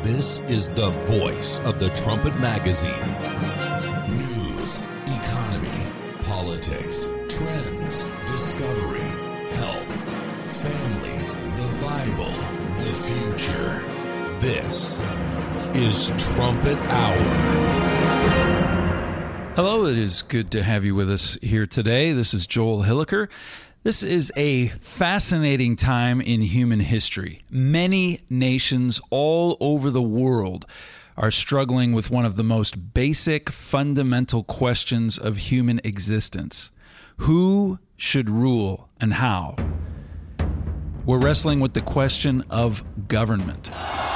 This is the voice of the Trumpet Magazine. News, economy, politics, trends, discovery, health, family, the Bible, the future. This is Trumpet Hour. Hello, it is good to have you with us here today. This is Joel Hilliker. This is a fascinating time in human history. Many nations all over the world are struggling with one of the most basic, fundamental questions of human existence. Who should rule and how? We're wrestling with the question of government.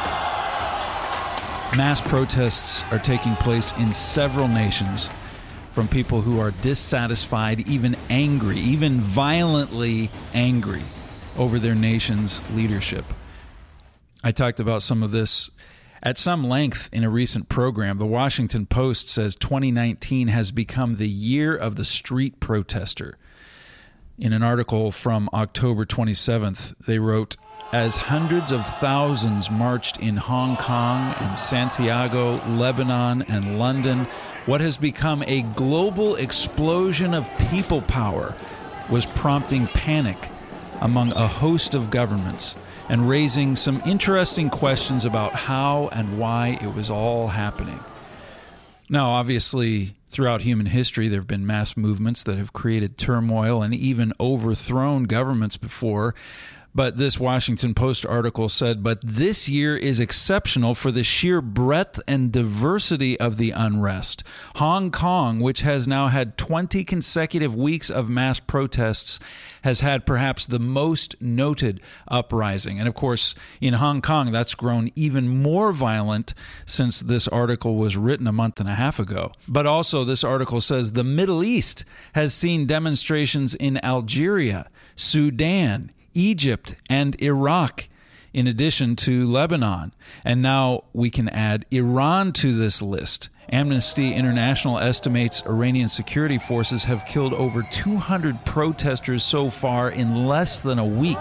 Mass protests are taking place in several nations from people who are dissatisfied, even angry, even violently angry over their nation's leadership. I talked about some of this at some length in a recent program. The Washington Post says 2019 has become the year of the street protester. In an article from October 27th, they wrote, as hundreds of thousands marched in Hong Kong and Santiago, Lebanon, and London, what has become a global explosion of people power was prompting panic among a host of governments and raising some interesting questions about how and why it was all happening. Now, obviously, throughout human history, there have been mass movements that have created turmoil and even overthrown governments before. But this Washington Post article said, but this year is exceptional for the sheer breadth and diversity of the unrest. Hong Kong, which has now had 20 consecutive weeks of mass protests, has had perhaps the most noted uprising. And of course, in Hong Kong, that's grown even more violent since this article was written a month and a half ago. But also, this article says the Middle East has seen demonstrations in Algeria, Sudan, Egypt, and Iraq, in addition to Lebanon. And now we can add Iran to this list. Amnesty International estimates Iranian security forces have killed over 200 protesters so far in less than a week.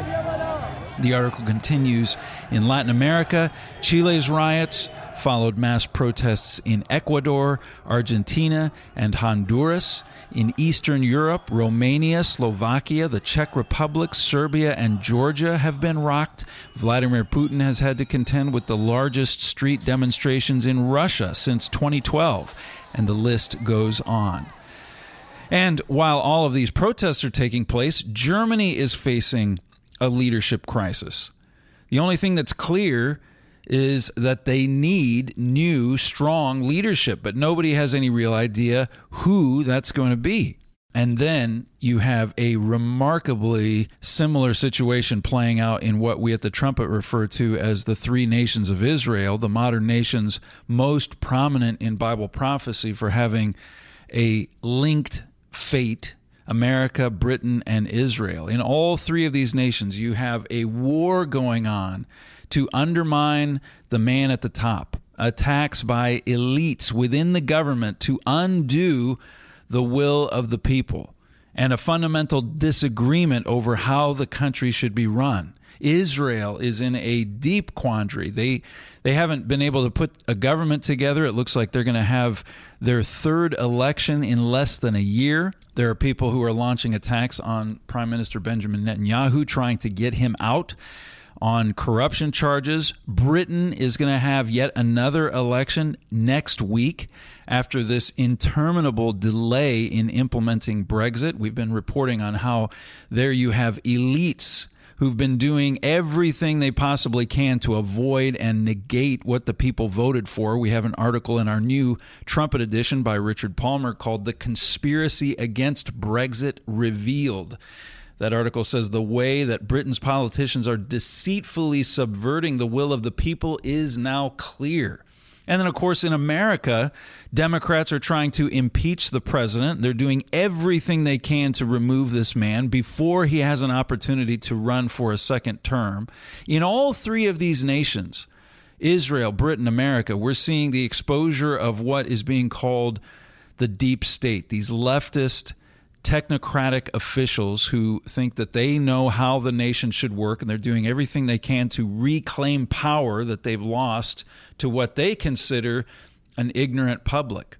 The article continues, in Latin America, Chile's riots followed mass protests in Ecuador, Argentina, and Honduras. In Eastern Europe, Romania, Slovakia, the Czech Republic, Serbia, and Georgia have been rocked. Vladimir Putin has had to contend with the largest street demonstrations in Russia since 2012, and the list goes on. And while all of these protests are taking place, Germany is facing a leadership crisis. The only thing that's clear is that they need new, strong leadership, but nobody has any real idea who that's going to be. And then you have a remarkably similar situation playing out in what we at the Trumpet refer to as the three nations of Israel, the modern nations most prominent in Bible prophecy for having a linked fate: America, Britain, and Israel. In all three of these nations, you have a war going on to undermine the man at the top, attacks by elites within the government to undo the will of the people, and a fundamental disagreement over how the country should be run. Israel is in a deep quandary. They haven't been able to put a government together. It looks like they're going to have their third election in less than a year. There are people who are launching attacks on Prime Minister Benjamin Netanyahu, trying to get him out on corruption charges. Britain is going to have yet another election next week after this interminable delay in implementing Brexit. We've been reporting on how there you have elites who've been doing everything they possibly can to avoid and negate what the people voted for. We have an article in our new Trumpet edition by Richard Palmer called "The Conspiracy Against Brexit Revealed." That article says the way that Britain's politicians are deceitfully subverting the will of the people is now clear. And then, of course, in America, Democrats are trying to impeach the president. They're doing everything they can to remove this man before he has an opportunity to run for a second term. In all three of these nations, Israel, Britain, America, we're seeing the exposure of what is being called the deep state, these leftist technocratic officials who think that they know how the nation should work, and they're doing everything they can to reclaim power that they've lost to what they consider an ignorant public.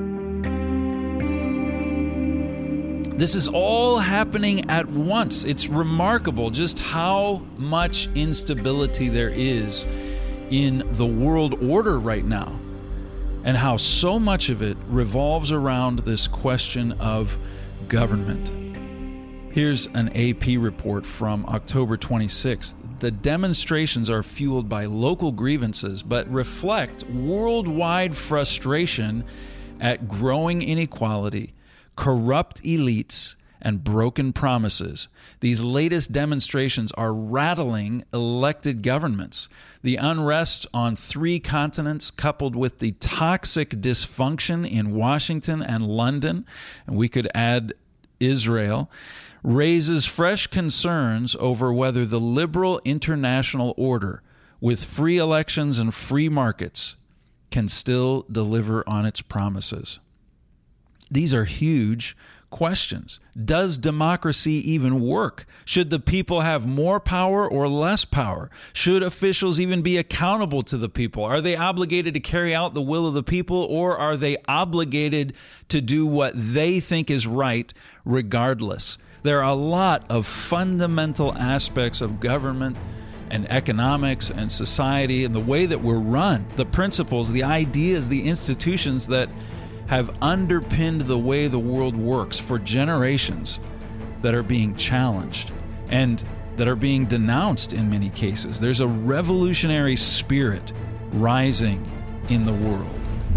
This is all happening at once. It's remarkable just how much instability there is in the world order right now, and how so much of it revolves around this question of government. Here's an AP report from October 26th. The demonstrations are fueled by local grievances, but reflect worldwide frustration at growing inequality, corrupt elites, and broken promises. These latest demonstrations are rattling elected governments. The unrest on 3 continents, coupled with the toxic dysfunction in Washington and London, and we could add Israel, raises fresh concerns over whether the liberal international order, with free elections and free markets, can still deliver on its promises. These are huge questions. Does democracy even work? Should the people have more power or less power? Should officials even be accountable to the people? Are they obligated to carry out the will of the people, or are they obligated to do what they think is right regardless? There are a lot of fundamental aspects of government and economics and society and the way that we're run, the principles, the ideas, the institutions that have underpinned the way the world works for generations that are being challenged and that are being denounced in many cases. There's a revolutionary spirit rising in the world.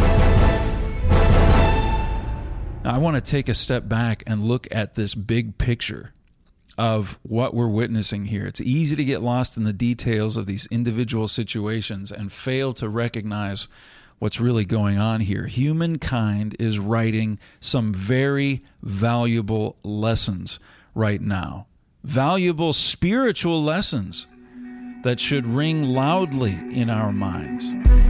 Now, I want to take a step back and look at this big picture of what we're witnessing here. It's easy to get lost in the details of these individual situations and fail to recognize what's really going on here. Humankind is writing some very valuable lessons right now. Valuable spiritual lessons that should ring loudly in our minds.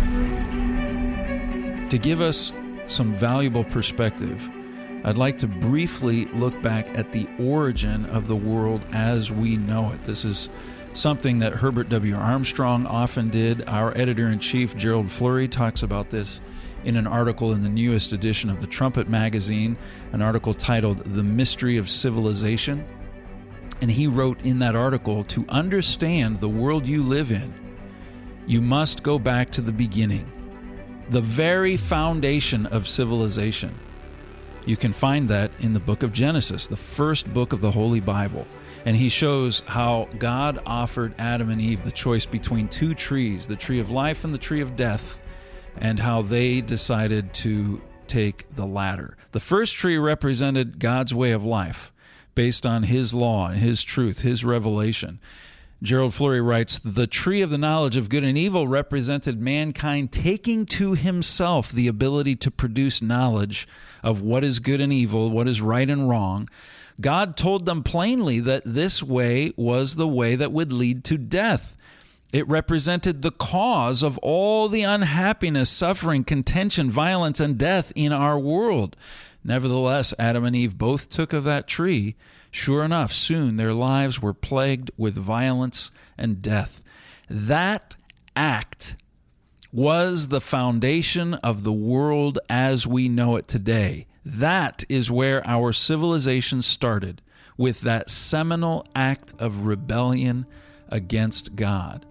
To give us some valuable perspective, I'd like to briefly look back at the origin of the world as we know it. This is something that Herbert W. Armstrong often did. Our editor-in-chief, Gerald Flurry, talks about this in an article in the newest edition of the Trumpet magazine, an article titled The Mystery of Civilization. And he wrote in that article, to understand the world you live in, you must go back to the beginning, the very foundation of civilization. You can find that in the book of Genesis, the first book of the Holy Bible. And he shows how God offered Adam and Eve the choice between 2 trees, the tree of life and the tree of death, and how they decided to take the latter. The first tree represented God's way of life, based on His law and His truth, His revelation. Gerald Flurry writes, the tree of the knowledge of good and evil represented mankind taking to himself the ability to produce knowledge of what is good and evil, what is right and wrong. God told them plainly that this way was the way that would lead to death. It represented the cause of all the unhappiness, suffering, contention, violence, and death in our world. Nevertheless, Adam and Eve both took of that tree. Sure enough, soon their lives were plagued with violence and death. That act was the foundation of the world as we know it today. That is where our civilization started, with that seminal act of rebellion against God.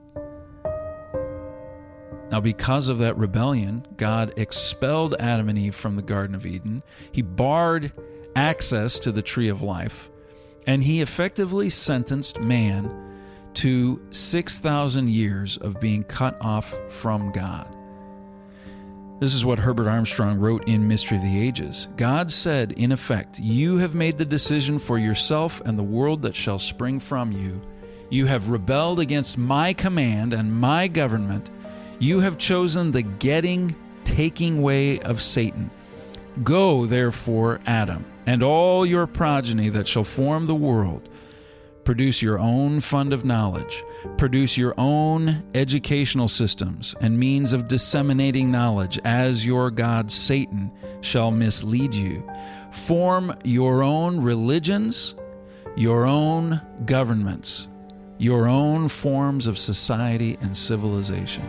Now, because of that rebellion, God expelled Adam and Eve from the Garden of Eden. He barred access to the tree of life, and He effectively sentenced man to 6,000 years of being cut off from God. This is what Herbert Armstrong wrote in Mystery of the Ages. God said, in effect, you have made the decision for yourself and the world that shall spring from you. You have rebelled against my command and my government. You have chosen the getting, taking way of Satan. Go, therefore, Adam, and all your progeny that shall form the world. Produce your own fund of knowledge. Produce your own educational systems and means of disseminating knowledge, as your god Satan shall mislead you. Form your own religions, your own governments, your own forms of society and civilization.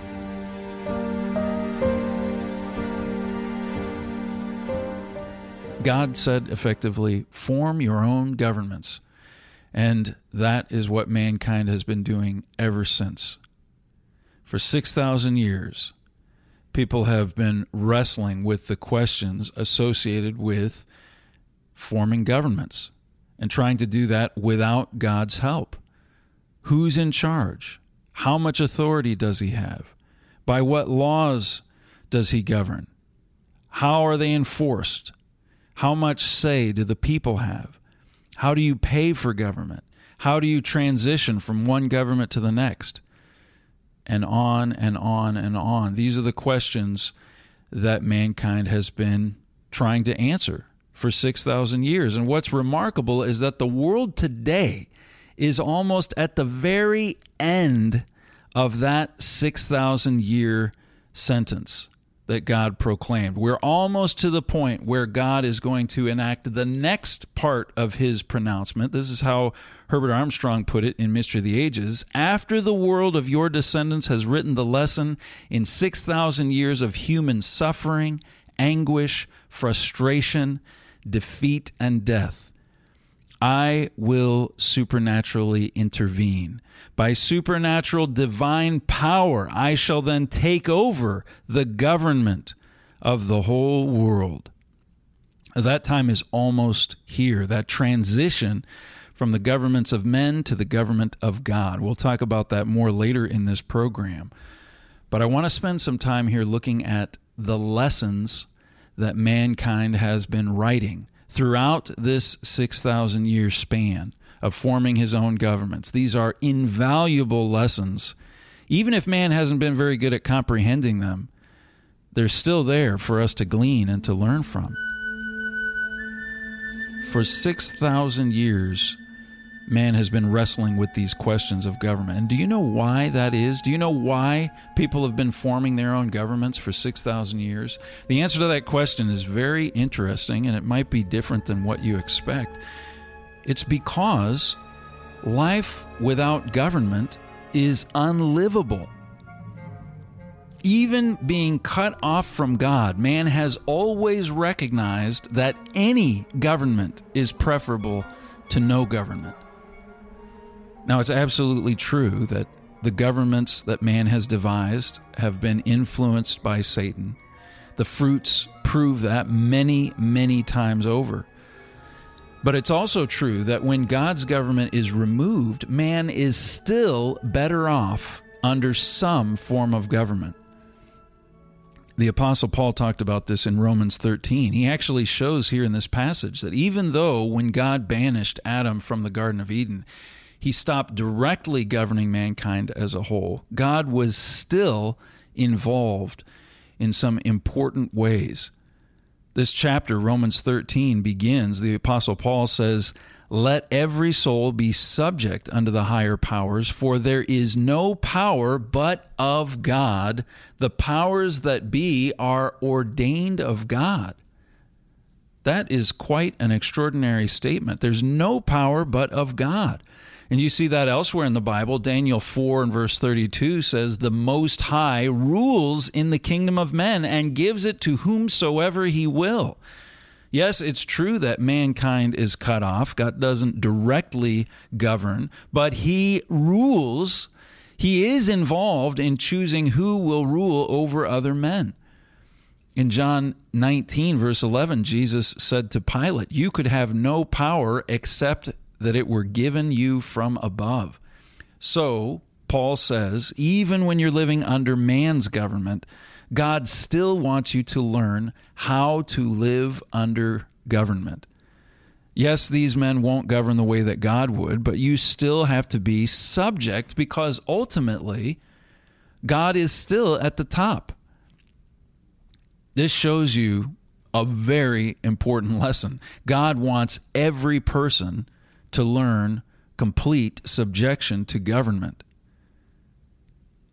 God said effectively, form your own governments. And that is what mankind has been doing ever since. For 6,000 years, people have been wrestling with the questions associated with forming governments and trying to do that without God's help. Who's in charge? How much authority does he have? By what laws does he govern? How are they enforced? How much say do the people have? How do you pay for government? How do you transition from one government to the next? And on and on and on. These are the questions that mankind has been trying to answer for 6,000 years. And what's remarkable is that the world today is almost at the very end of that 6,000-year sentence that God proclaimed. We're almost to the point where God is going to enact the next part of his pronouncement. This is how Herbert Armstrong put it in Mystery of the Ages. After the world of your descendants has written the lesson in 6,000 years of human suffering, anguish, frustration, defeat, and death, I will supernaturally intervene. By supernatural divine power, I shall then take over the government of the whole world. That time is almost here, that transition from the governments of men to the government of God. We'll talk about that more later in this program. But I want to spend some time here looking at the lessons that mankind has been writing throughout this 6,000-year span of forming his own governments. These are invaluable lessons. Even if man hasn't been very good at comprehending them, they're still there for us to glean and to learn from. For 6,000 years, man has been wrestling with these questions of government. And do you know why that is? Do you know why people have been forming their own governments for 6,000 years? The answer to that question is very interesting, and it might be different than what you expect. It's because life without government is unlivable. Even being cut off from God, man has always recognized that any government is preferable to no government. Now, it's absolutely true that the governments that man has devised have been influenced by Satan. The fruits prove that many, many times over. But it's also true that when God's government is removed, man is still better off under some form of government. The Apostle Paul talked about this in Romans 13. He actually shows here in this passage that even though when God banished Adam from the Garden of Eden, he stopped directly governing mankind as a whole, God was still involved in some important ways. This chapter, Romans 13, begins, the Apostle Paul says, "Let every soul be subject unto the higher powers, for there is no power but of God. The powers that be are ordained of God." That is quite an extraordinary statement. There's no power but of God. And you see that elsewhere in the Bible. Daniel 4 and verse 32 says, "The Most High rules in the kingdom of men and gives it to whomsoever he will." Yes, it's true that mankind is cut off. God doesn't directly govern, but he rules. He is involved in choosing who will rule over other men. In John 19, verse 11, Jesus said to Pilate, "You could have no power except that it were given you from above." So, Paul says, even when you're living under man's government, God still wants you to learn how to live under government. Yes, these men won't govern the way that God would, but you still have to be subject because ultimately, God is still at the top. This shows you a very important lesson. God wants every person to learn complete subjection to government.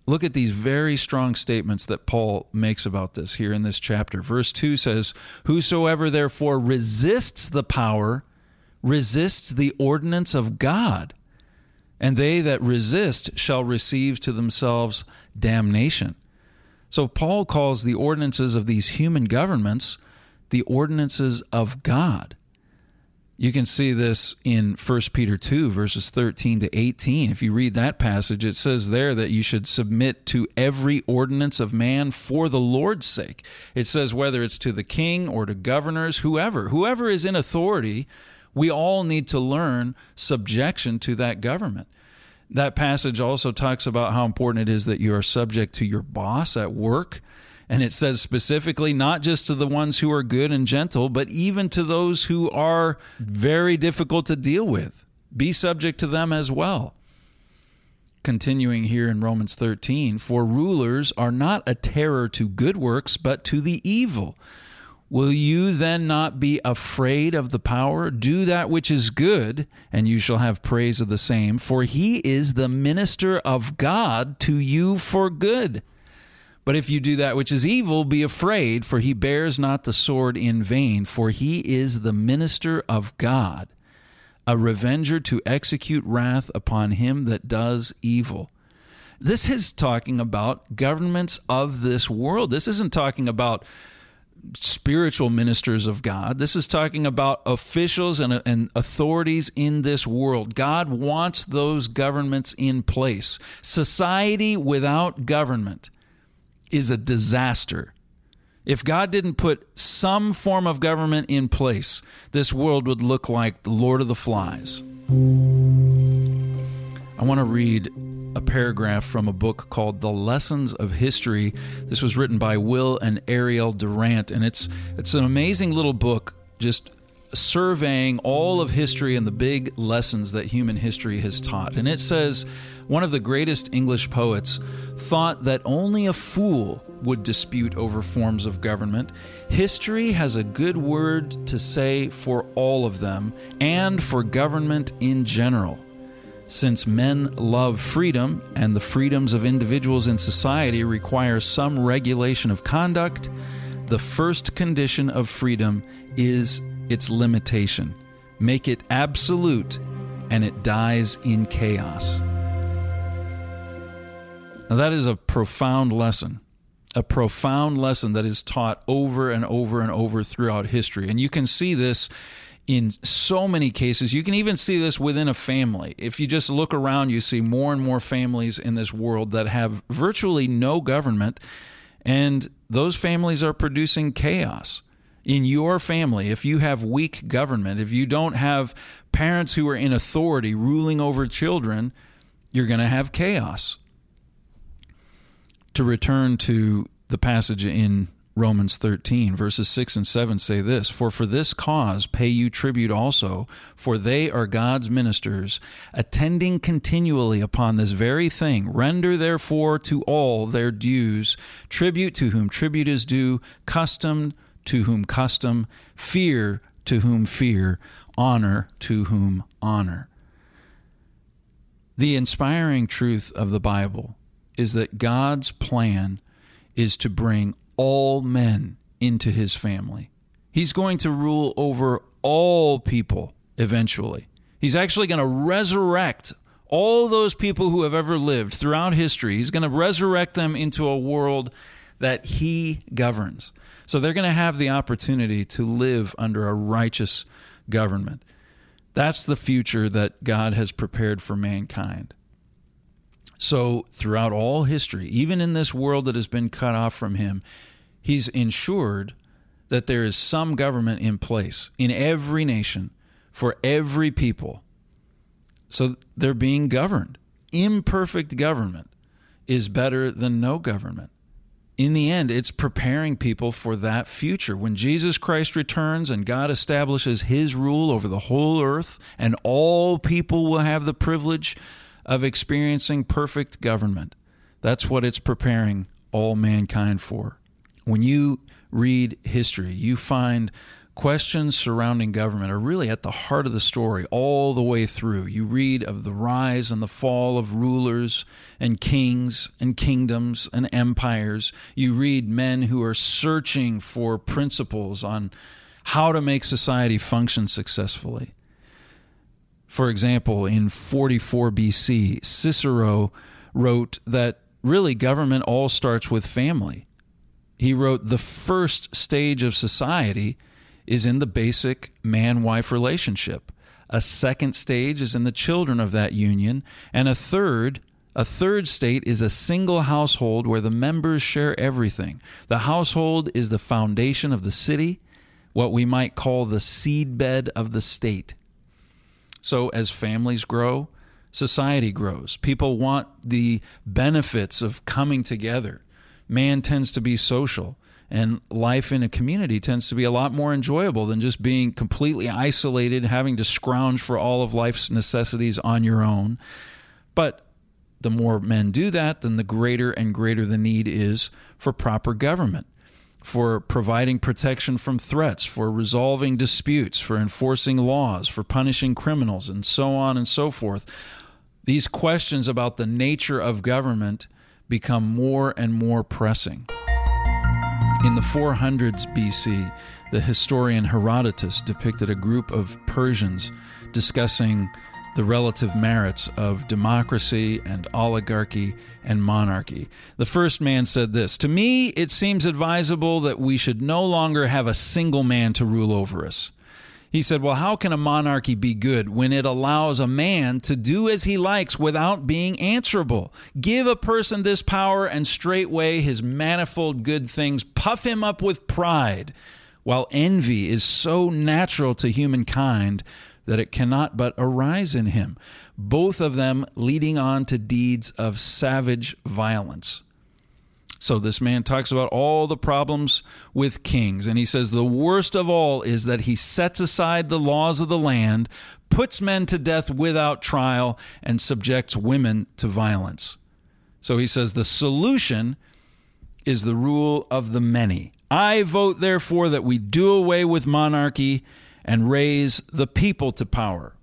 Look at these very strong statements that Paul makes about this here in this chapter. Verse 2 says, "Whosoever therefore resists the power resists the ordinance of God, and they that resist shall receive to themselves damnation." So Paul calls the ordinances of these human governments the ordinances of God. You can see this in 1 Peter 2, verses 13 to 18. If you read that passage, it says there that you should submit to every ordinance of man for the Lord's sake. It says whether it's to the king or to governors, whoever is in authority, we all need to learn subjection to that government. That passage also talks about how important it is that you are subject to your boss at work. And it says specifically not just to the ones who are good and gentle, but even to those who are very difficult to deal with. Be subject to them as well. Continuing here in Romans 13, "For rulers are not a terror to good works, but to the evil. Will you then not be afraid of the power? Do that which is good, and you shall have praise of the same. For he is the minister of God to you for good. But if you do that which is evil, be afraid, for he bears not the sword in vain, for he is the minister of God, a revenger to execute wrath upon him that does evil." This is talking about governments of this world. This isn't talking about spiritual ministers of God. This is talking about officials and authorities in this world. God wants those governments in place. Society without government is a disaster. If God didn't put some form of government in place, this world would look like the Lord of the Flies. I want to read a paragraph from a book called The Lessons of History. This was written by Will and Ariel Durant, and it's an amazing little book just surveying all of history and the big lessons that human history has taught. And it says, one of the greatest English poets thought that only a fool would dispute over forms of government. History has a good word to say for all of them and for government in general. Since men love freedom and the freedoms of individuals in society require some regulation of conduct, the first condition of freedom is its limitation. Make it absolute, and it dies in chaos. Now that is a profound lesson that is taught over and over and over throughout history. And you can see this in so many cases. You can even see this within a family. If you just look around, you see more and more families in this world that have virtually no government, and those families are producing chaos. In your family, if you have weak government, if you don't have parents who are in authority ruling over children, you're going to have chaos. To return to the passage in Romans 13, verses 6 and 7 say this, "For this cause pay you tribute also, for they are God's ministers, attending continually upon this very thing. Render therefore to all their dues, tribute to whom tribute is due, custom to whom custom, fear to whom fear, honor to whom honor." The inspiring truth of the Bible is that God's plan is to bring all men into his family. He's going to rule over all people eventually. He's actually going to resurrect all those people who have ever lived throughout history. He's going to resurrect them into a world that he governs. So they're going to have the opportunity to live under a righteous government. That's the future that God has prepared for mankind. So throughout all history, even in this world that has been cut off from him, he's ensured that there is some government in place in every nation for every people. So they're being governed. Imperfect government is better than no government. In the end, it's preparing people for that future. When Jesus Christ returns and God establishes his rule over the whole earth, and all people will have the privilege of experiencing perfect government. That's what it's preparing all mankind for. When you read history, you find questions surrounding government are really at the heart of the story all the way through. You read of the rise and the fall of rulers and kings and kingdoms and empires. You read men who are searching for principles on how to make society function successfully. For example, in 44 BC, Cicero wrote that really government all starts with family. He wrote the first stage of society is in the basic man-wife relationship. A second stage is in the children of that union, and a third state is a single household where the members share everything. The household is the foundation of the city, what we might call the seedbed of the state. So as families grow, society grows. People want the benefits of coming together. Man tends to be social, and life in a community tends to be a lot more enjoyable than just being completely isolated, having to scrounge for all of life's necessities on your own. But the more men do that, then the greater and greater the need is for proper government, for providing protection from threats, for resolving disputes, for enforcing laws, for punishing criminals, and so on and so forth. These questions about the nature of government become more and more pressing. In the 400s BC, the historian Herodotus depicted a group of Persians discussing the relative merits of democracy and oligarchy and monarchy. The first man said this, "To me, it seems advisable that we should no longer have a single man to rule over us." He said, well, how can a monarchy be good when it allows a man to do as he likes without being answerable? Give a person this power, and straightway his manifold good things puff him up with pride, while envy is so natural to humankind that it cannot but arise in him, both of them leading on to deeds of savage violence. So this man talks about all the problems with kings, and he says the worst of all is that he sets aside the laws of the land, puts men to death without trial, and subjects women to violence. So he says the solution is the rule of the many. I vote, therefore, that we do away with monarchy and raise the people to power.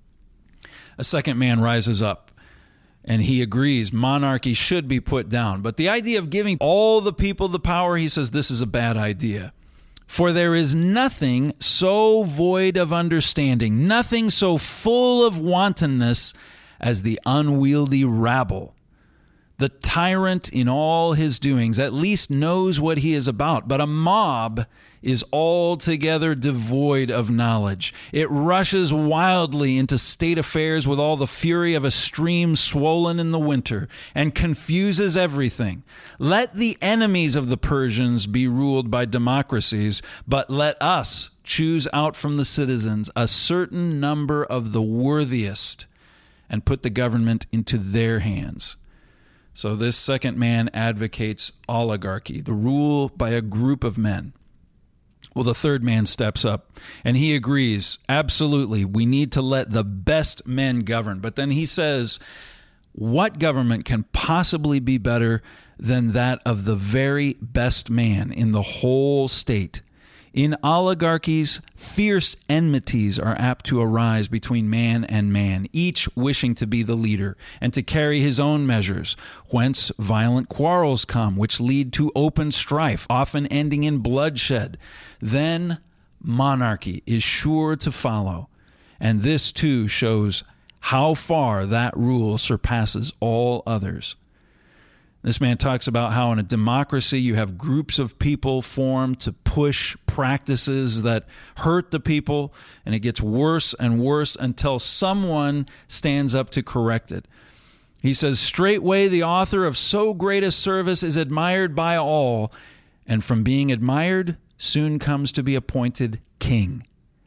A second man rises up, and he agrees monarchy should be put down. But the idea of giving all the people the power, he says this is a bad idea. For there is nothing so void of understanding, nothing so full of wantonness as the unwieldy rabble. The tyrant in all his doings at least knows what he is about, but a mob is altogether devoid of knowledge. It rushes wildly into state affairs with all the fury of a stream swollen in the winter, and confuses everything. Let the enemies of the Persians be ruled by democracies, but let us choose out from the citizens a certain number of the worthiest, and put the government into their hands. So this second man advocates oligarchy, the rule by a group of men. Well, the third man steps up, and he agrees, absolutely, we need to let the best men govern. But then he says, what government can possibly be better than that of the very best man in the whole state? In oligarchies, fierce enmities are apt to arise between man and man, each wishing to be the leader and to carry his own measures, whence violent quarrels come, which lead to open strife, often ending in bloodshed. Then monarchy is sure to follow, and this too shows how far that rule surpasses all others. This man talks about how in a democracy you have groups of people formed to push practices that hurt the people, and it gets worse and worse until someone stands up to correct it. He says, straightway the author of so great a service is admired by all, and from being admired soon comes to be appointed king.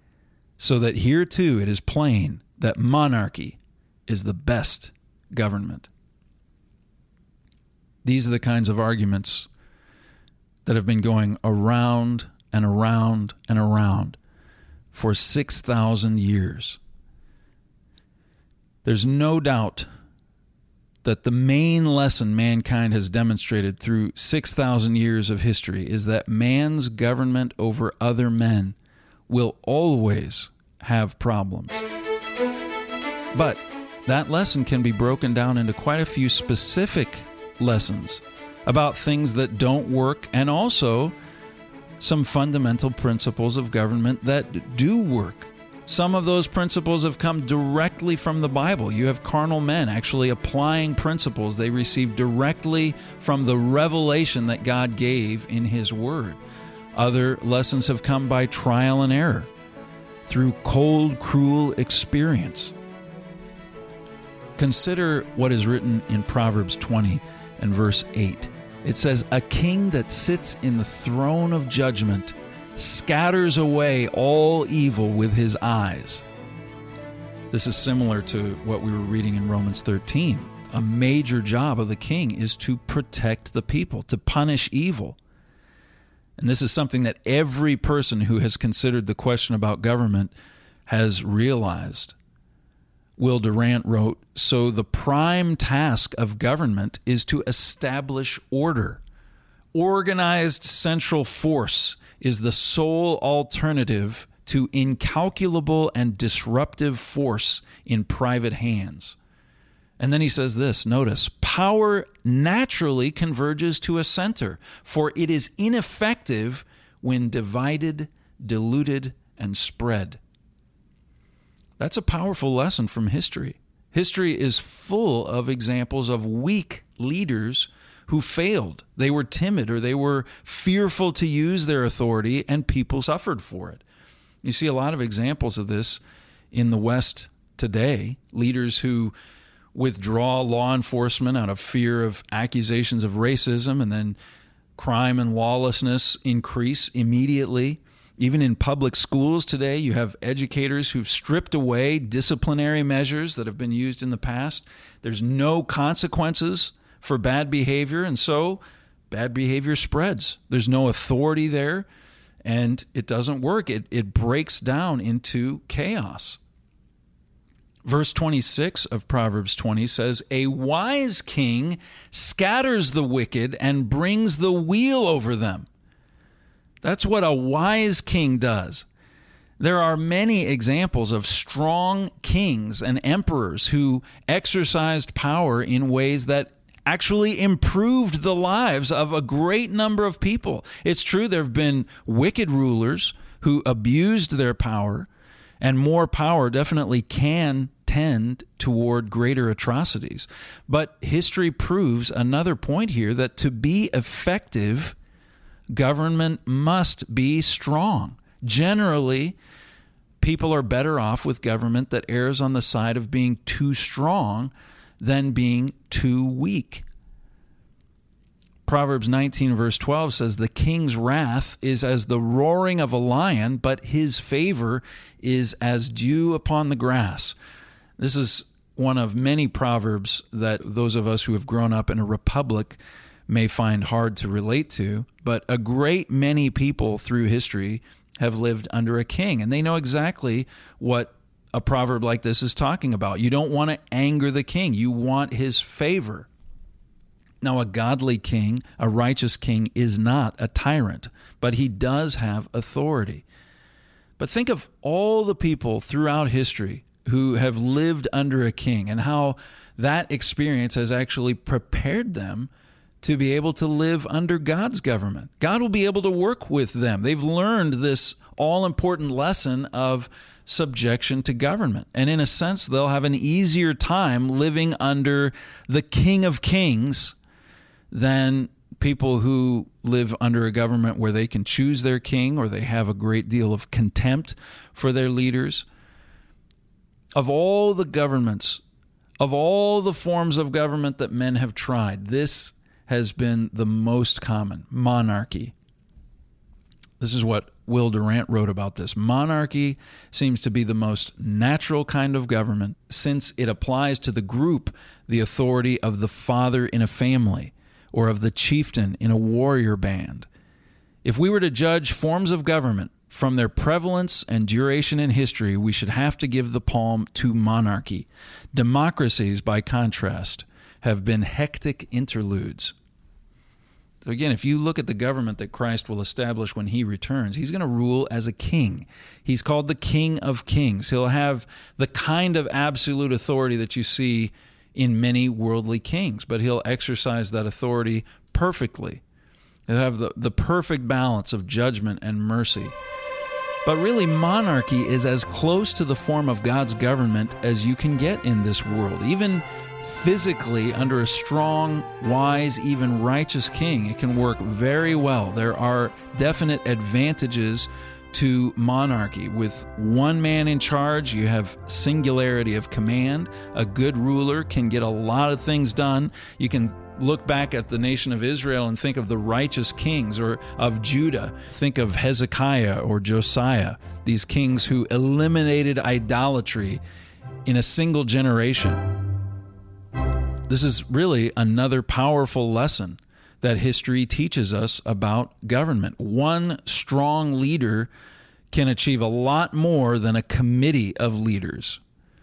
So that here too it is plain that monarchy is the best government. These are the kinds of arguments that have been going around and around and around for 6,000 years. There's no doubt that the main lesson mankind has demonstrated through 6,000 years of history is that man's government over other men will always have problems. But that lesson can be broken down into quite a few specific lessons about things that don't work, and also some fundamental principles of government that do work. Some of those principles have come directly from the Bible. You have carnal men actually applying principles they received directly from the revelation that God gave in His Word. Other lessons have come by trial and error, through cold, cruel experience. Consider what is written in Proverbs 20 and verse 8. It says, "A king that sits in the throne of judgment scatters away all evil with his eyes." This is similar to what we were reading in Romans 13. A major job of the king is to protect the people, to punish evil. And this is something that every person who has considered the question about government has realized. Will Durant wrote, "So the prime task of government is to establish order. Organized central force is the sole alternative to incalculable and disruptive force in private hands." And then he says this, notice, "Power naturally converges to a center, for it is ineffective when divided, diluted, and spread." That's a powerful lesson from history. History is full of examples of weak leaders who failed. They were timid, or they were fearful to use their authority, and people suffered for it. You see a lot of examples of this in the West today. Leaders who withdraw law enforcement out of fear of accusations of racism, and then crime and lawlessness increase immediately. Even in public schools today, you have educators who've stripped away disciplinary measures that have been used in the past. There's no consequences for bad behavior, and so bad behavior spreads. There's no authority there, and it doesn't work. It breaks down into chaos. Verse 26 of Proverbs 20 says, "A wise king scatters the wicked and brings the wheel over them." That's what a wise king does. There are many examples of strong kings and emperors who exercised power in ways that actually improved the lives of a great number of people. It's true there have been wicked rulers who abused their power, and more power definitely can tend toward greater atrocities. But history proves another point here, that to be effective, government must be strong. Generally, people are better off with government that errs on the side of being too strong than being too weak. Proverbs 19 verse 12 says, "The king's wrath is as the roaring of a lion, but his favor is as dew upon the grass." This is one of many proverbs that those of us who have grown up in a republic may find hard to relate to, but a great many people through history have lived under a king, and they know exactly what a proverb like this is talking about. You don't want to anger the king. You want his favor. Now, a godly king, a righteous king, is not a tyrant, but he does have authority. But think of all the people throughout history who have lived under a king, and how that experience has actually prepared them to be able to live under God's government. God will be able to work with them. They've learned this all-important lesson of subjection to government. And in a sense, they'll have an easier time living under the King of Kings than people who live under a government where they can choose their king, or they have a great deal of contempt for their leaders. Of all the governments, of all the forms of government that men have tried, this has been the most common: monarchy. This is what Will Durant wrote about this. "Monarchy seems to be the most natural kind of government, since it applies to the group the authority of the father in a family, or of the chieftain in a warrior band. If we were to judge forms of government from their prevalence and duration in history, we should have to give the palm to monarchy. Democracies, by contrast, have been hectic interludes." So again, if you look at the government that Christ will establish when he returns, he's going to rule as a king. He's called the King of Kings. He'll have the kind of absolute authority that you see in many worldly kings, but he'll exercise that authority perfectly. He'll have the perfect balance of judgment and mercy. But really, monarchy is as close to the form of God's government as you can get in this world. Even physically, under a strong, wise, even righteous king, it can work very well. There are definite advantages to monarchy. With one man in charge, you have singularity of command. A good ruler can get a lot of things done. You can look back at the nation of Israel and think of the righteous kings, or of Judah. Think of Hezekiah or Josiah, these kings who eliminated idolatry in a single generation. This is really another powerful lesson that history teaches us about government. One strong leader can achieve a lot more than a committee of leaders.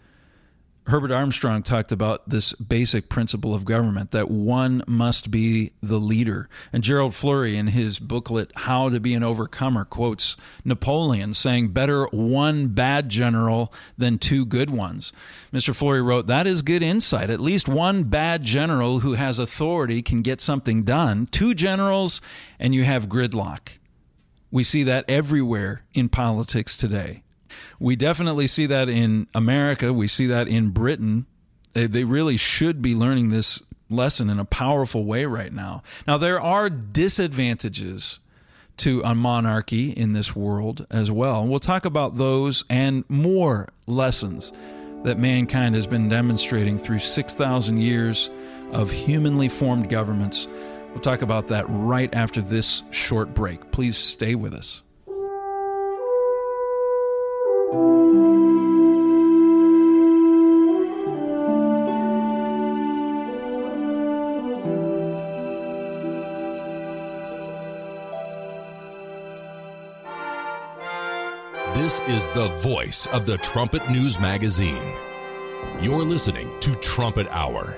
Herbert Armstrong talked about this basic principle of government, that one must be the leader. And Gerald Fleury, in his booklet, How to Be an Overcomer, quotes Napoleon saying, "Better one bad general than two good ones." Mr. Fleury wrote, "That is good insight. At least one bad general who has authority can get something done. Two generals, and you have gridlock." We see that everywhere in politics today. We definitely see that in America. We see that in Britain. They really should be learning this lesson in a powerful way right now. Now, there are disadvantages to a monarchy in this world as well. And we'll talk about those and more lessons that mankind has been demonstrating through 6,000 years of humanly formed governments. We'll talk about that right after this short break. Please stay with us. This is the voice of the Trumpet News Magazine. You're listening to Trumpet Hour.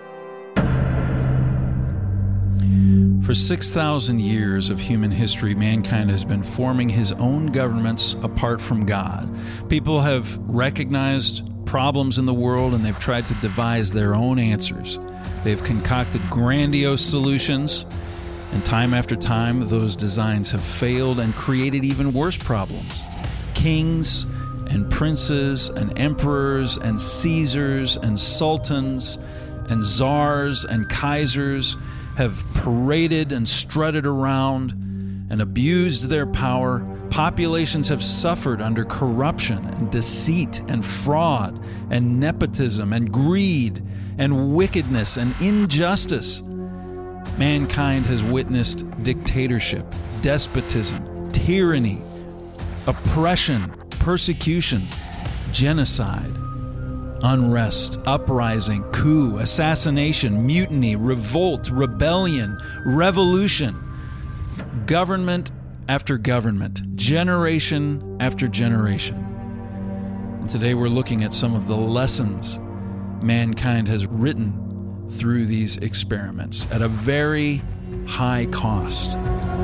For 6,000 years of human history, mankind has been forming his own governments apart from God. People have recognized problems in the world and they've tried to devise their own answers. They've concocted grandiose solutions, and time after time, those designs have failed and created even worse problems. Kings and princes and emperors and Caesars and sultans and czars and kaisers have paraded and strutted around and abused their power. Populations have suffered under corruption and deceit and fraud and nepotism and greed and wickedness and injustice. Mankind has witnessed dictatorship, despotism, tyranny, oppression, persecution, genocide, unrest, uprising, coup, assassination, mutiny, revolt, rebellion, revolution, government after government, generation after generation. And today we're looking at some of the lessons mankind has written through these experiments at a very high cost.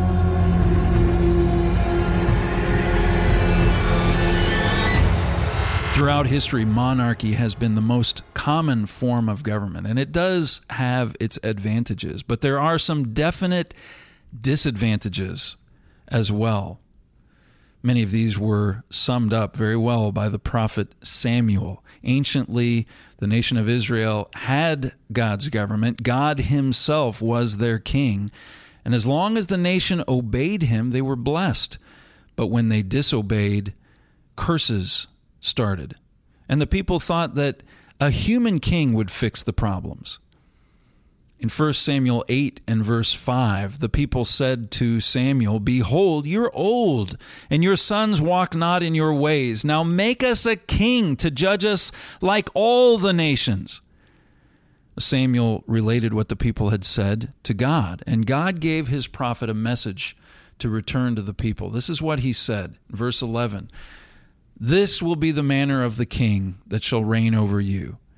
Throughout history, monarchy has been the most common form of government, and it does have its advantages, but there are some definite disadvantages as well. Many of these were summed up very well by the prophet Samuel. Anciently, the nation of Israel had God's government. God himself was their king, and as long as the nation obeyed him, they were blessed. But when they disobeyed, curses started. And the people thought that a human king would fix the problems. In 1 Samuel 8 and verse 5, the people said to Samuel, "Behold, you're old, and your sons walk not in your ways. Now make us a king to judge us like all the nations." Samuel related what the people had said to God, and God gave his prophet a message to return to the people. This is what he said, verse 11. "This will be the manner of the king that shall reign over you.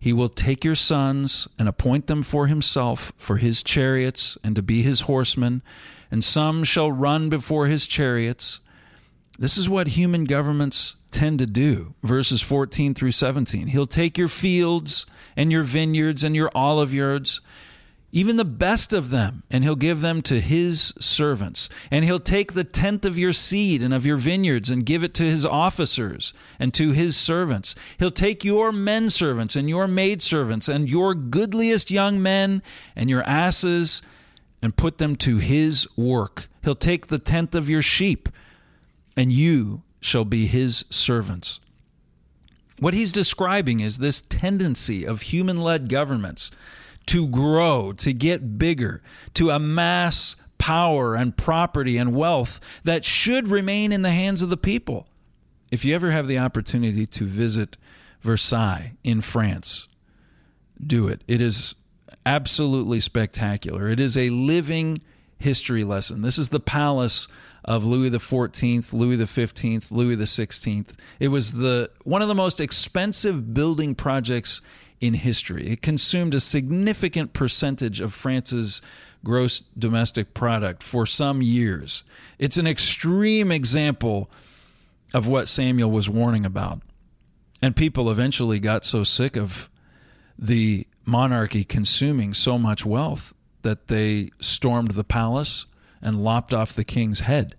He will take your sons and appoint them for himself, for his chariots, and to be his horsemen, and some shall run before his chariots. This is what human governments tend to do, verses 14 through 17. He'll take your fields and your vineyards and your olive yards, even the best of them, and he'll give them to his servants. And he'll take the tenth of your seed and of your vineyards and give it to his officers and to his servants. He'll take your men servants and your maidservants and your goodliest young men and your asses and put them to his work. He'll take the tenth of your sheep, and you shall be his servants. What he's describing is this tendency of human-led governments to grow, to get bigger, to amass power and property and wealth that should remain in the hands of the people. If you ever have the opportunity to visit Versailles in France, do it. It is absolutely spectacular. It is a living history lesson. This is the palace of Louis XIV, Louis XV, Louis XVI. It was one of the most expensive building projects in history. It consumed a significant percentage of France's gross domestic product for some years. It's an extreme example of what Samuel was warning about. And people eventually got so sick of the monarchy consuming so much wealth that they stormed the palace and lopped off the king's head.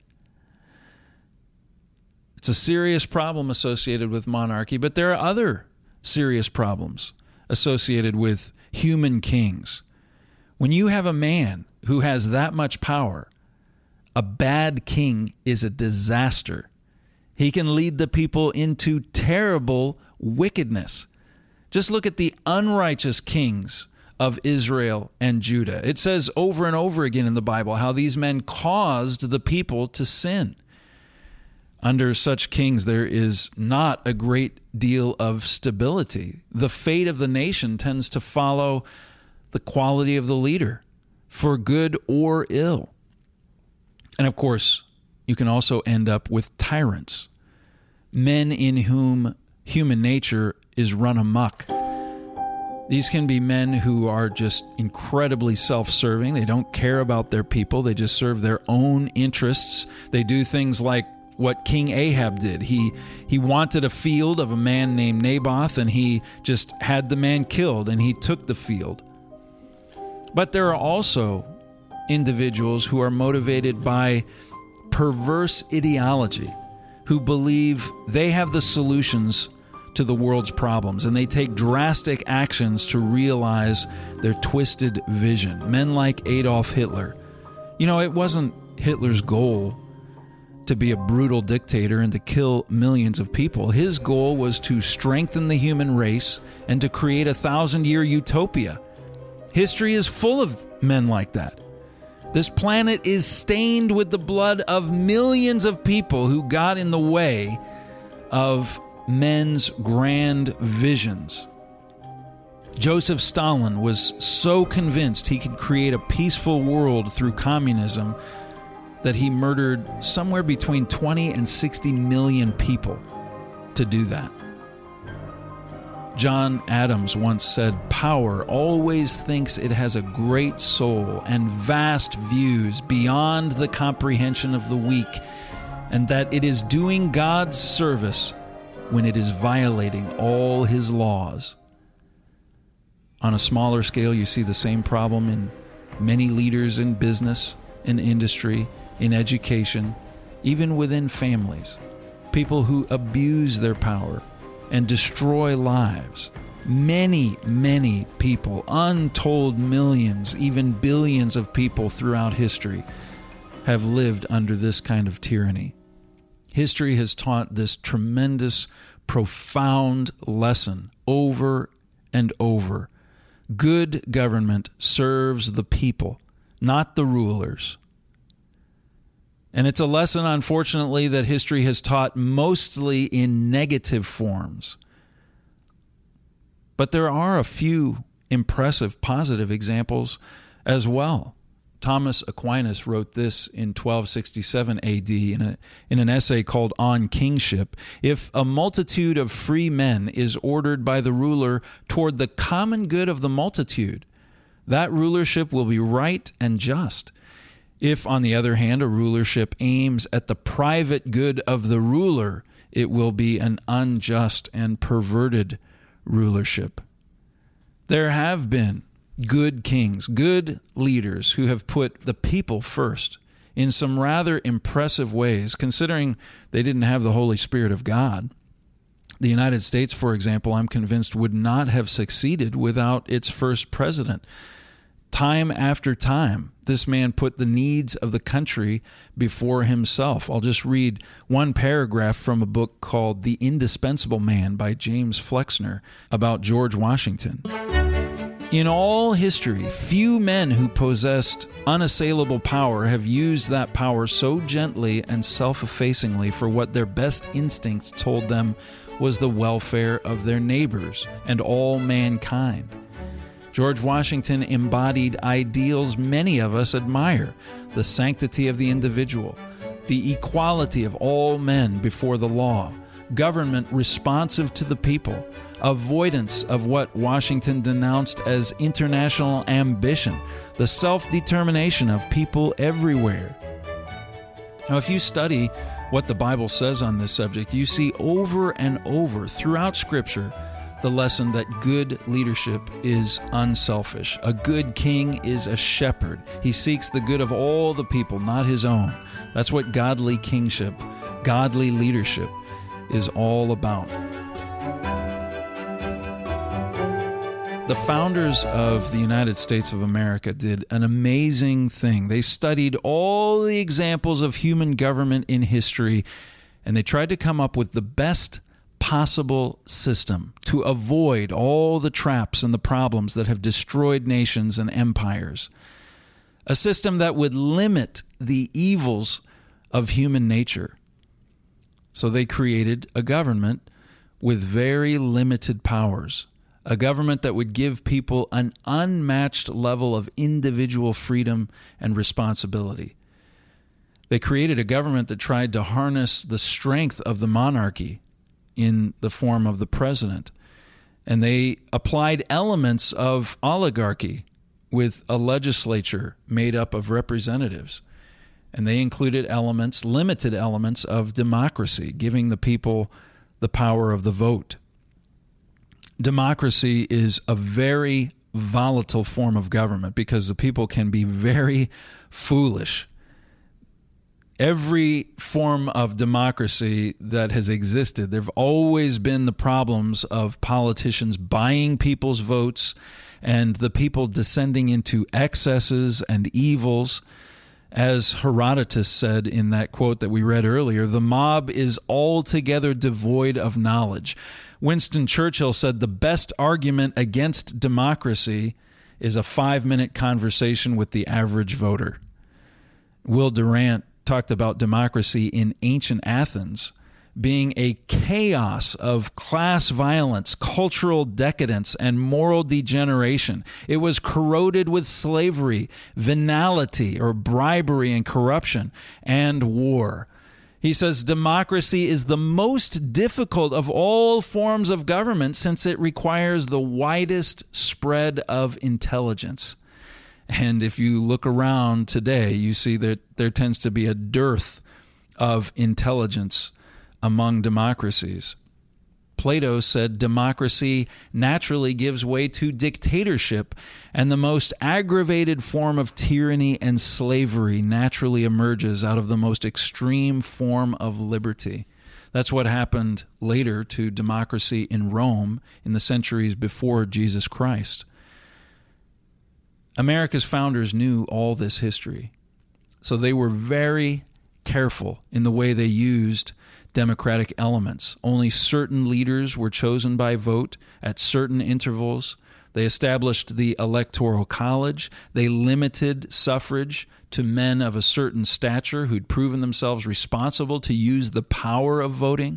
It's a serious problem associated with monarchy, but there are other serious problems associated with human kings. When you have a man who has that much power, a bad king is a disaster. He can lead the people into terrible wickedness. Just look at the unrighteous kings of Israel and Judah. It says over and over again in the Bible how these men caused the people to sin. Under such kings, there is not a great deal of stability. The fate of the nation tends to follow the quality of the leader, for good or ill. And of course, you can also end up with tyrants, men in whom human nature is run amok. These can be men who are just incredibly self-serving. They don't care about their people. They just serve their own interests. They do things like what King Ahab did. He wanted a field of a man named Naboth, and he just had the man killed, and he took the field. But there are also individuals who are motivated by perverse ideology, who believe they have the solutions to the world's problems, and they take drastic actions to realize their twisted vision. Men like Adolf Hitler. You know, it wasn't Hitler's goal to be a brutal dictator and to kill millions of people. His goal was to strengthen the human race and to create a 1,000-year utopia. History is full of men like that. This planet is stained with the blood of millions of people who got in the way of men's grand visions. Joseph Stalin was so convinced he could create a peaceful world through communism that he murdered somewhere between 20 and 60 million people to do that. John Adams once said, "Power always thinks it has a great soul and vast views beyond the comprehension of the weak, and that it is doing God's service when it is violating all his laws." On a smaller scale, you see the same problem in many leaders in business, in industry, in education, even within families. People who abuse their power and destroy lives. Many, many people, untold millions, even billions of people throughout history have lived under this kind of tyranny. History has taught this tremendous, profound lesson over and over. Good government serves the people, not the rulers. And it's a lesson, unfortunately, that history has taught mostly in negative forms. But there are a few impressive positive examples as well. Thomas Aquinas wrote this in 1267 AD in an essay called On Kingship. If a multitude of free men is ordered by the ruler toward the common good of the multitude, that rulership will be right and just. If, on the other hand, a rulership aims at the private good of the ruler, it will be an unjust and perverted rulership. There have been good kings, good leaders who have put the people first in some rather impressive ways, considering they didn't have the Holy Spirit of God. The United States, for example, I'm convinced would not have succeeded without its first president. Time after time, this man put the needs of the country before himself. I'll just read one paragraph from a book called The Indispensable Man by James Flexner about George Washington. In all history, few men who possessed unassailable power have used that power so gently and self-effacingly for what their best instincts told them was the welfare of their neighbors and all mankind. George Washington embodied ideals many of us admire: the sanctity of the individual, the equality of all men before the law, government responsive to the people, avoidance of what Washington denounced as international ambition, the self-determination of people everywhere. Now, if you study what the Bible says on this subject, you see over and over throughout Scripture the lesson that good leadership is unselfish. A good king is a shepherd. He seeks the good of all the people, not his own. That's what godly kingship, godly leadership is all about. The founders of the United States of America did an amazing thing. They studied all the examples of human government in history, and they tried to come up with the best possible system to avoid all the traps and the problems that have destroyed nations and empires. A system that would limit the evils of human nature. So they created a government with very limited powers. A government that would give people an unmatched level of individual freedom and responsibility. They created a government that tried to harness the strength of the monarchy in the form of the president. And they applied elements of oligarchy with a legislature made up of representatives. And they included elements, limited elements of democracy, giving the people the power of the vote. Democracy is a very volatile form of government because the people can be very foolish. Every form of democracy that has existed, there have always been the problems of politicians buying people's votes and the people descending into excesses and evils. As Herodotus said in that quote that we read earlier, the mob is altogether devoid of knowledge. Winston Churchill said the best argument against democracy is a 5-minute conversation with the average voter. Will Durant talked about democracy in ancient Athens being a chaos of class violence, cultural decadence, and moral degeneration. It was corroded with slavery, venality, or bribery and corruption, and war. He says democracy is the most difficult of all forms of government since it requires the widest spread of intelligence. And if you look around today, you see that there tends to be a dearth of intelligence among democracies. Plato said democracy naturally gives way to dictatorship, and the most aggravated form of tyranny and slavery naturally emerges out of the most extreme form of liberty. That's what happened later to democracy in Rome in the centuries before Jesus Christ. America's founders knew all this history, so they were very careful in the way they used democratic elements. Only certain leaders were chosen by vote at certain intervals. They established the Electoral College. They limited suffrage to men of a certain stature who'd proven themselves responsible to use the power of voting.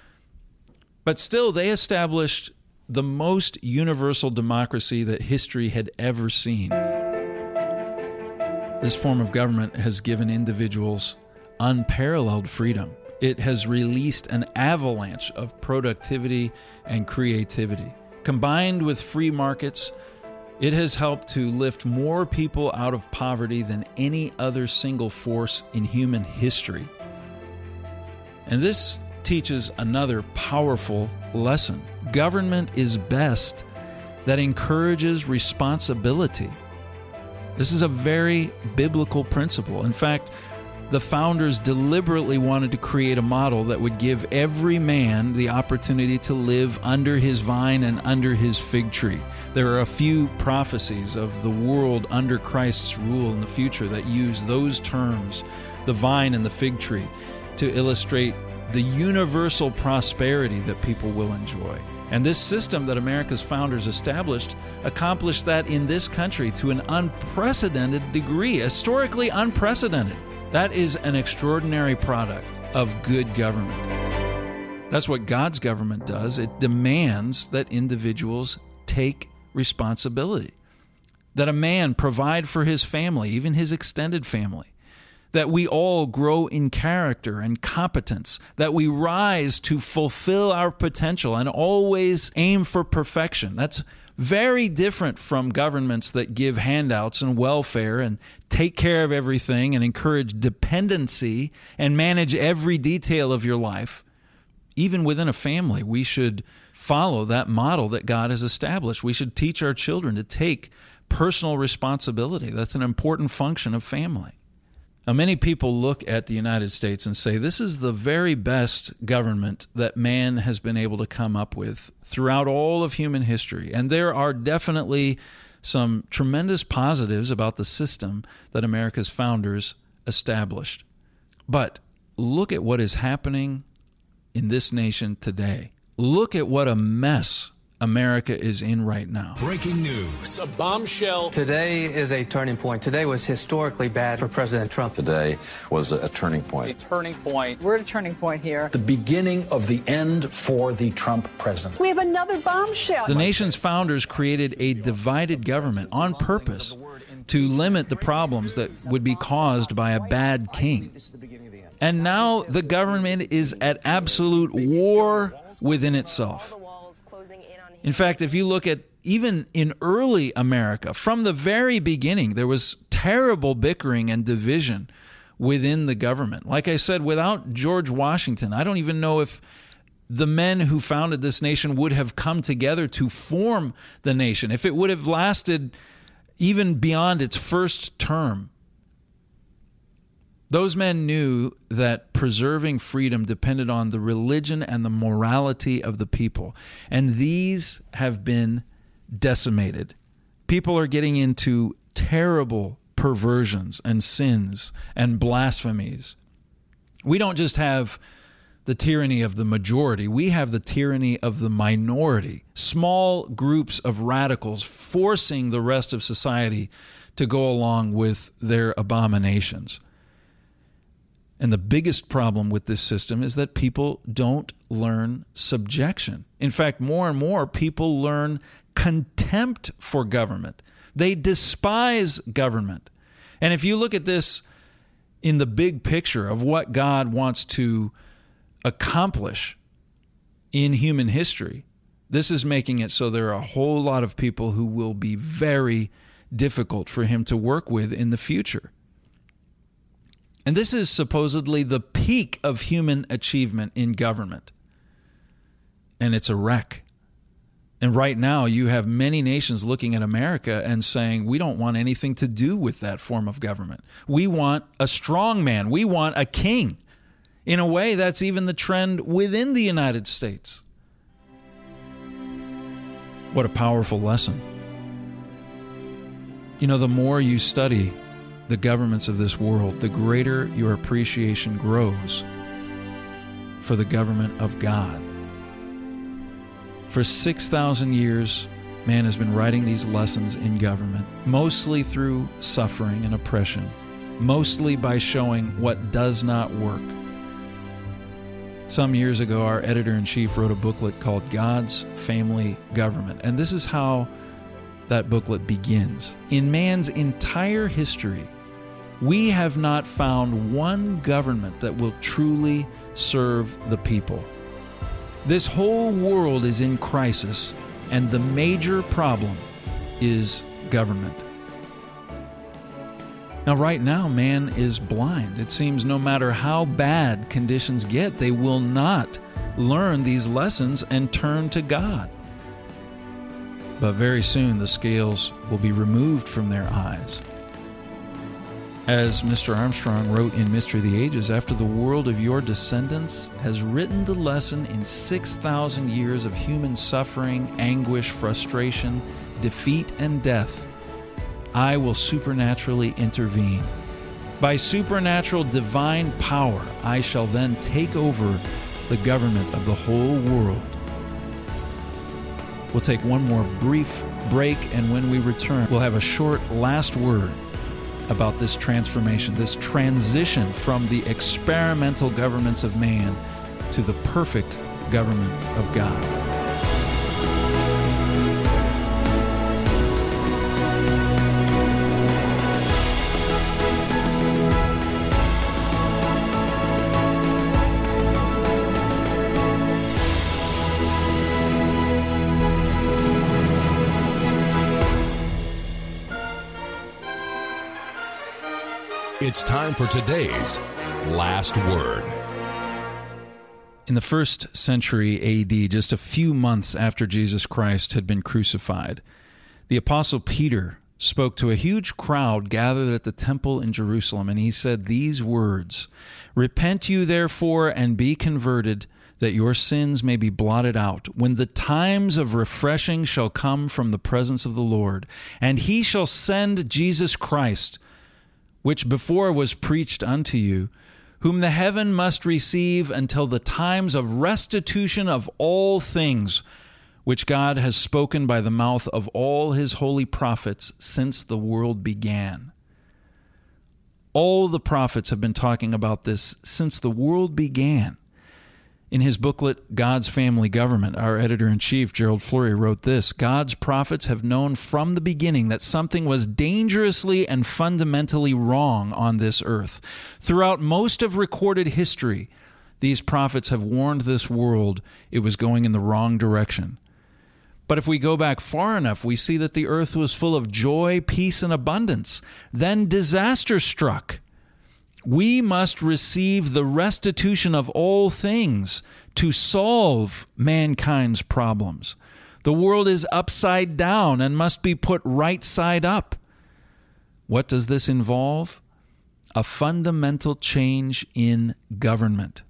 But still, they established the most universal democracy that history had ever seen. This form of government has given individuals unparalleled freedom. It has released an avalanche of productivity and creativity. Combined with free markets, it has helped to lift more people out of poverty than any other single force in human history. And this teaches another powerful lesson. Government is best that encourages responsibility. This is a very biblical principle. In fact, the founders deliberately wanted to create a model that would give every man the opportunity to live under his vine and under his fig tree. There are a few prophecies of the world under Christ's rule in the future that use those terms, the vine and the fig tree, to illustrate the universal prosperity that people will enjoy. And this system that America's founders established accomplished that in this country to an unprecedented degree, historically unprecedented. That is an extraordinary product of good government. That's what God's government does. It demands that individuals take responsibility, that a man provide for his family, even his extended family, that we all grow in character and competence, that we rise to fulfill our potential and always aim for perfection. That's very different from governments that give handouts and welfare and take care of everything and encourage dependency and manage every detail of your life. Even within a family, we should follow that model that God has established. We should teach our children to take personal responsibility. That's an important function of family. Now, many people look at the United States and say, this is the very best government that man has been able to come up with throughout all of human history. And there are definitely some tremendous positives about the system that America's founders established. But look at what is happening in this nation today. Look at what a mess America is in right now. Breaking news. A bombshell. Today is a turning point. Today was historically bad for President Trump. Today was a turning point. A turning point. We're at a turning point here. The beginning of the end for the Trump presidency. We have another bombshell. The nation's founders created a divided government on purpose to limit the problems that would be caused by a bad king. And now the government is at absolute war within itself. In fact, if you look at even in early America, from the very beginning, there was terrible bickering and division within the government. Like I said, without George Washington, I don't even know if the men who founded this nation would have come together to form the nation, if it would have lasted even beyond its first term. Those men knew that preserving freedom depended on the religion and the morality of the people. And these have been decimated. People are getting into terrible perversions and sins and blasphemies. We don't just have the tyranny of the majority. We have the tyranny of the minority. Small groups of radicals forcing the rest of society to go along with their abominations. And the biggest problem with this system is that people don't learn subjection. In fact, more and more people learn contempt for government. They despise government. And if you look at this in the big picture of what God wants to accomplish in human history, this is making it so there are a whole lot of people who will be very difficult for him to work with in the future. And this is supposedly the peak of human achievement in government. And it's a wreck. And right now you have many nations looking at America and saying, we don't want anything to do with that form of government. We want a strong man. We want a king. In a way, that's even the trend within the United States. What a powerful lesson. You know, the more you study the governments of this world, the greater your appreciation grows for the government of God. For 6,000 years, man has been writing these lessons in government, mostly through suffering and oppression, mostly by showing what does not work. Some years ago, our editor-in-chief wrote a booklet called God's Family Government, and this is how that booklet begins. In man's entire history, We have not found one government that will truly serve the people. This whole world is in crisis, and the major problem is government. Now, right now, man is blind. It seems no matter how bad conditions get, they will not learn these lessons and turn to God. But very soon, the scales will be removed from their eyes. As Mr. Armstrong wrote in Mystery of the Ages, after the world of your descendants has written the lesson in 6,000 years of human suffering, anguish, frustration, defeat, and death, I will supernaturally intervene. By supernatural divine power, I shall then take over the government of the whole world. We'll take one more brief break, and when we return, we'll have a short last word about this transformation, this transition from the experimental governments of man to the perfect government of God. It's time for today's Last Word. In the 1st century A.D., just a few months after Jesus Christ had been crucified, the Apostle Peter spoke to a huge crowd gathered at the temple in Jerusalem, and he said these words, "Repent you therefore and be converted, that your sins may be blotted out, when the times of refreshing shall come from the presence of the Lord, and he shall send Jesus Christ, which before was preached unto you, whom the heaven must receive until the times of restitution of all things, which God has spoken by the mouth of all his holy prophets since the world began." All the prophets have been talking about this since the world began. In his booklet, God's Family Government, our editor-in-chief, Gerald Fleury, wrote this: God's prophets have known from the beginning that something was dangerously and fundamentally wrong on this earth. Throughout most of recorded history, these prophets have warned this world it was going in the wrong direction. But if we go back far enough, we see that the earth was full of joy, peace, and abundance. Then disaster struck. We must receive the restitution of all things to solve mankind's problems. The world is upside down and must be put right side up. What does this involve? A fundamental change in government.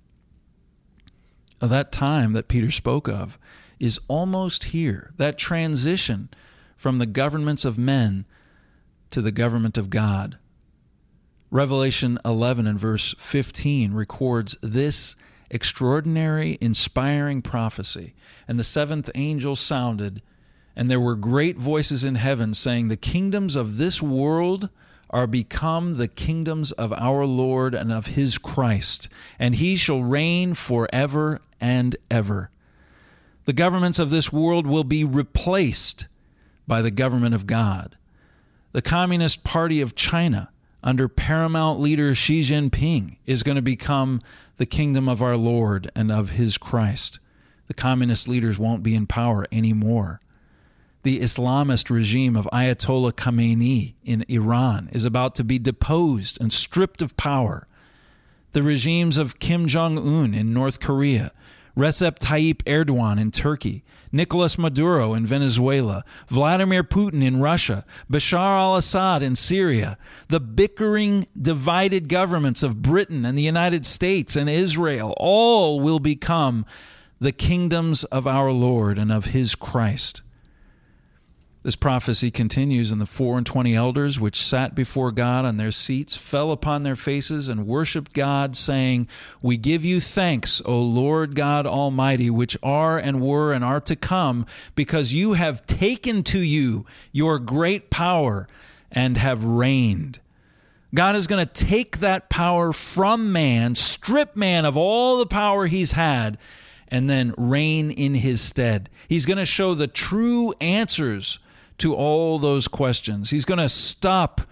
That time that Peter spoke of is almost here. That transition from the governments of men to the government of God. Revelation 11 and verse 15 records this extraordinary, inspiring prophecy. And the seventh angel sounded, and there were great voices in heaven saying, "The kingdoms of this world are become the kingdoms of our Lord and of his Christ, and he shall reign forever and ever." The governments of this world will be replaced by the government of God. The Communist Party of China, under paramount leader Xi Jinping, is going to become the kingdom of our Lord and of his Christ. The communist leaders won't be in power anymore. The Islamist regime of Ayatollah Khamenei in Iran is about to be deposed and stripped of power. The regimes of Kim Jong-un in North Korea, Recep Tayyip Erdogan in Turkey, Nicolas Maduro in Venezuela, Vladimir Putin in Russia, Bashar al-Assad in Syria, the bickering, divided governments of Britain and the United States and Israel, all will become the kingdoms of our Lord and of his Christ. This prophecy continues, and the 24 elders which sat before God on their seats fell upon their faces and worshipped God, saying, "We give you thanks, O Lord God Almighty, which are and were and are to come, because you have taken to you your great power and have reigned." God is going to take that power from man, strip man of all the power he's had, and then reign in his stead. He's going to show the true answers to all those questions. He's going to stop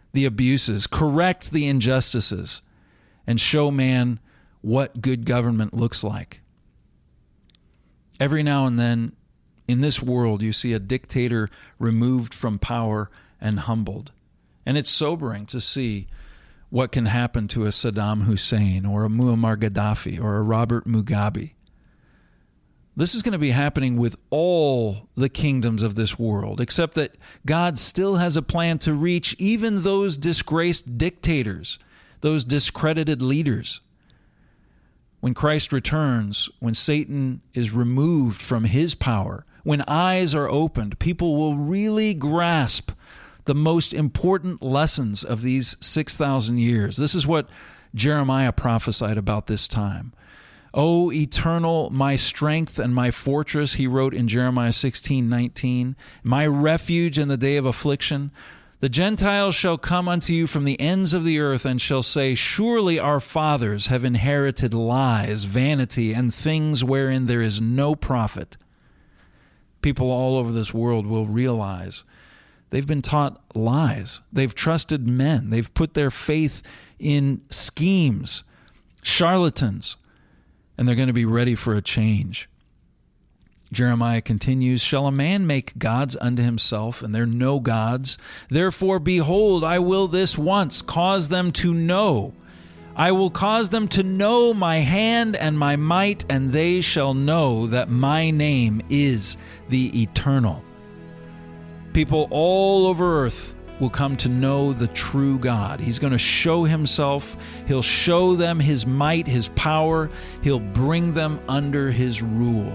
the abuses, correct the injustices, and show man what good government looks like. Every now and then, in this world, you see a dictator removed from power and humbled. And it's sobering to see what can happen to a Saddam Hussein or a Muammar Gaddafi or a Robert Mugabe. This is going to be happening with all the kingdoms of this world, except that God still has a plan to reach even those disgraced dictators, those discredited leaders. When Christ returns, when Satan is removed from his power, when eyes are opened, people will really grasp the most important lessons of these 6,000 years. This is what Jeremiah prophesied about this time. O eternal, my strength and my fortress, he wrote in Jeremiah 16:19, my refuge in the day of affliction. The Gentiles shall come unto you from the ends of the earth and shall say, surely our fathers have inherited lies, vanity, and things wherein there is no profit. People all over this world will realize they've been taught lies. They've trusted men. They've put their faith in schemes, charlatans, and they're going to be ready for a change. Jeremiah continues, shall a man make gods unto himself, and there no gods? Therefore, behold, I will this once cause them to know. I will cause them to know my hand and my might, and they shall know that my name is the Eternal. People all over earth will come to know the true God. He's going to show himself. He'll show them his might, his power. He'll bring them under his rule.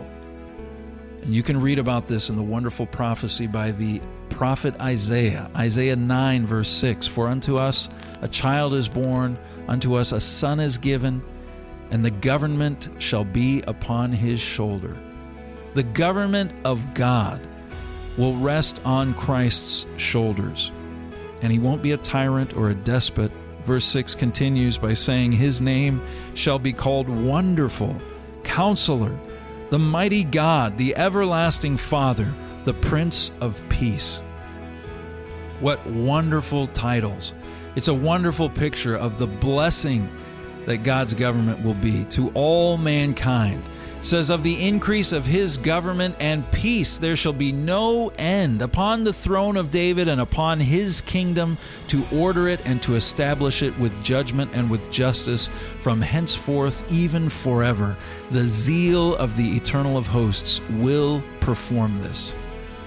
And you can read about this in the wonderful prophecy by the prophet Isaiah. Isaiah 9, verse 6, for unto us a child is born, unto us a son is given, and the government shall be upon his shoulder. The government of God will rest on Christ's shoulders, and he won't be a tyrant or a despot. Verse 6 continues by saying, his name shall be called Wonderful, Counselor, the Mighty God, the Everlasting Father, the Prince of Peace. What wonderful titles. It's a wonderful picture of the blessing that God's government will be to all mankind. It says, of the increase of his government and peace there shall be no end upon the throne of David and upon his kingdom, to order it and to establish it with judgment and with justice from henceforth even forever. The zeal of the Eternal of hosts will perform this.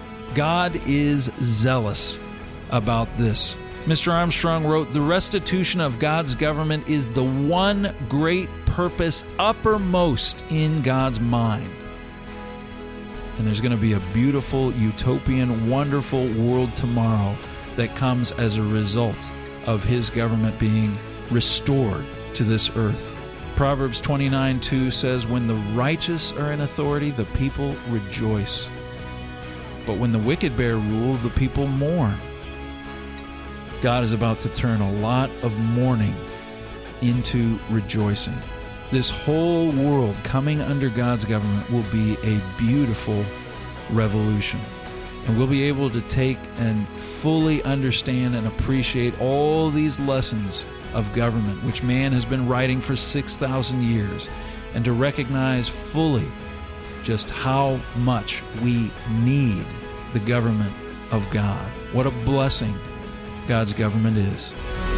God is zealous about this. Mr. Armstrong wrote, the restitution of God's government is the one great purpose uppermost in God's mind. And there's going to be a beautiful, utopian, wonderful world tomorrow that comes as a result of his government being restored to this earth. Proverbs 29:2 says, when the righteous are in authority, the people rejoice. But when the wicked bear rule, the people mourn. God is about to turn a lot of mourning into rejoicing. This whole world coming under God's government will be a beautiful revolution. And we'll be able to take and fully understand and appreciate all these lessons of government, which man has been writing for 6,000 years, and to recognize fully just how much we need the government of God. What a blessing God's government is.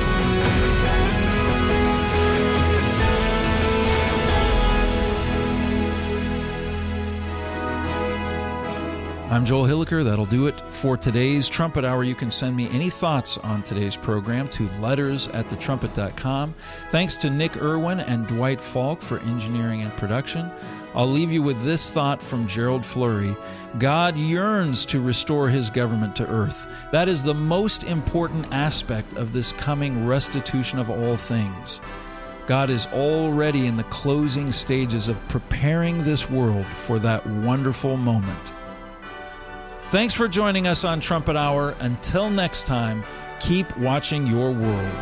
I'm Joel Hilliker. That'll do it for today's Trumpet Hour. You can send me any thoughts on today's program to letters@thetrumpet.com. Thanks to Nick Irwin and Dwight Falk for engineering and production. I'll leave you with this thought from Gerald Fleury. God yearns to restore his government to earth. That is the most important aspect of this coming restitution of all things. God is already in the closing stages of preparing this world for that wonderful moment. Thanks for joining us on Trumpet Hour. Until next time, keep watching your world.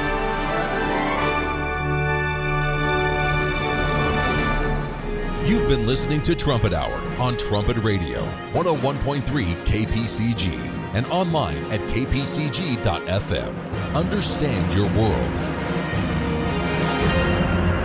You've been listening to Trumpet Hour on Trumpet Radio, 101.3 KPCG, and online at kpcg.fm. Understand your world.